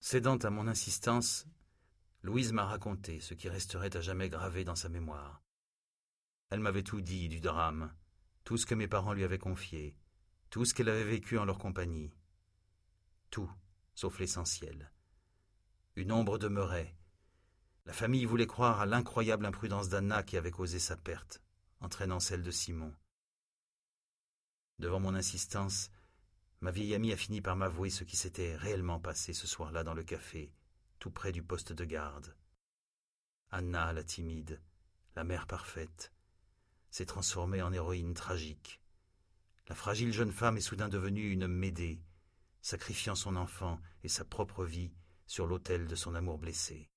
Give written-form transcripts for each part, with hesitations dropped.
Cédant à mon insistance, Louise m'a raconté ce qui resterait à jamais gravé dans sa mémoire. Elle m'avait tout dit du drame, tout ce que mes parents lui avaient confié, tout ce qu'elle avait vécu en leur compagnie. Tout, sauf l'essentiel. Une ombre demeurait. La famille voulait croire à l'incroyable imprudence d'Anna qui avait causé sa perte, entraînant celle de Simon. Devant mon insistance, ma vieille amie a fini par m'avouer ce qui s'était réellement passé ce soir-là dans le café, tout près du poste de garde. Anna, la timide, la mère parfaite, s'est transformée en héroïne tragique. La fragile jeune femme est soudain devenue une Médée, sacrifiant son enfant et sa propre vie sur l'autel de son amour blessé.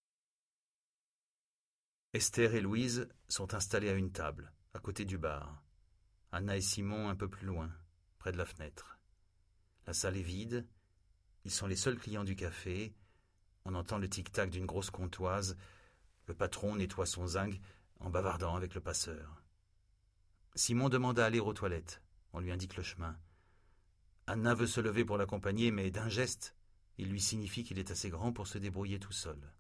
Esther et Louise sont installées à une table, à côté du bar. Anna et Simon un peu plus loin, près de la fenêtre. La salle est vide, ils sont les seuls clients du café, on entend le tic-tac d'une grosse comptoise, le patron nettoie son zinc en bavardant avec le passeur. Simon demande à aller aux toilettes, on lui indique le chemin. Anna veut se lever pour l'accompagner, mais d'un geste, il lui signifie qu'il est assez grand pour se débrouiller tout seul.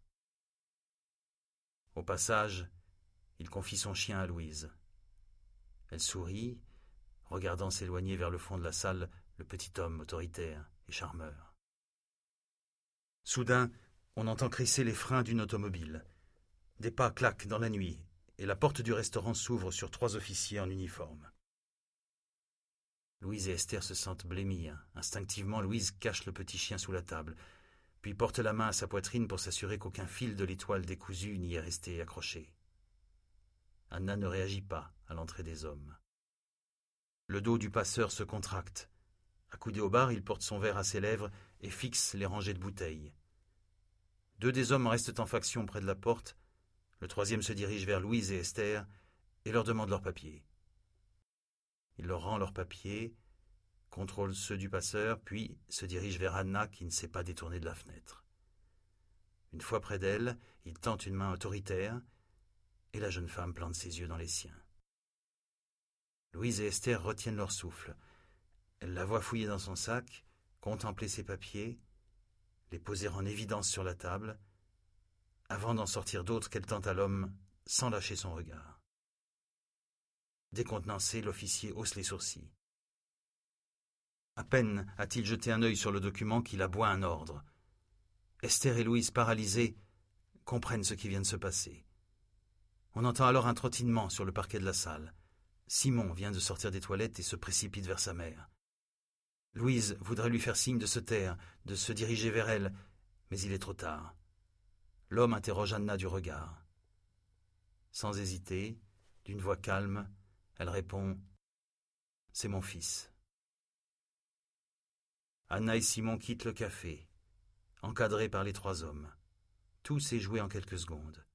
Au passage, il confie son chien à Louise. Elle sourit, regardant s'éloigner vers le fond de la salle le petit homme autoritaire et charmeur. Soudain, on entend crisser les freins d'une automobile. Des pas claquent dans la nuit, et la porte du restaurant s'ouvre sur 3 officiers en uniforme. Louise et Esther se sentent blêmir. Instinctivement, Louise cache le petit chien sous la table, puis porte la main à sa poitrine pour s'assurer qu'aucun fil de l'étoile décousue n'y est resté accroché. Anna ne réagit pas à l'entrée des hommes. Le dos du passeur se contracte. Accoudé au bar, il porte son verre à ses lèvres et fixe les rangées de bouteilles. 2 des hommes restent en faction près de la porte. Le 3e se dirige vers Louise et Esther et leur demande leurs papiers. Il leur rend leurs papiers, contrôle ceux du passeur, puis se dirige vers Anna qui ne s'est pas détournée de la fenêtre. Une fois près d'elle, il tente une main autoritaire et la jeune femme plante ses yeux dans les siens. Louise et Esther retiennent leur souffle. Elle la voit fouiller dans son sac, contempler ses papiers, les poser en évidence sur la table, avant d'en sortir d'autres qu'elle tente à l'homme sans lâcher son regard. Décontenancé, l'officier hausse les sourcils. À peine a-t-il jeté un œil sur le document qu'il aboie un ordre. Esther et Louise, paralysées, comprennent ce qui vient de se passer. On entend alors un trottinement sur le parquet de la salle. Simon vient de sortir des toilettes et se précipite vers sa mère. Louise voudrait lui faire signe de se taire, de se diriger vers elle, mais il est trop tard. L'homme interroge Anna du regard. Sans hésiter, d'une voix calme, elle répond « C'est mon fils ». Anna et Simon quittent le café, encadrés par les 3 hommes. Tout s'est joué en quelques secondes.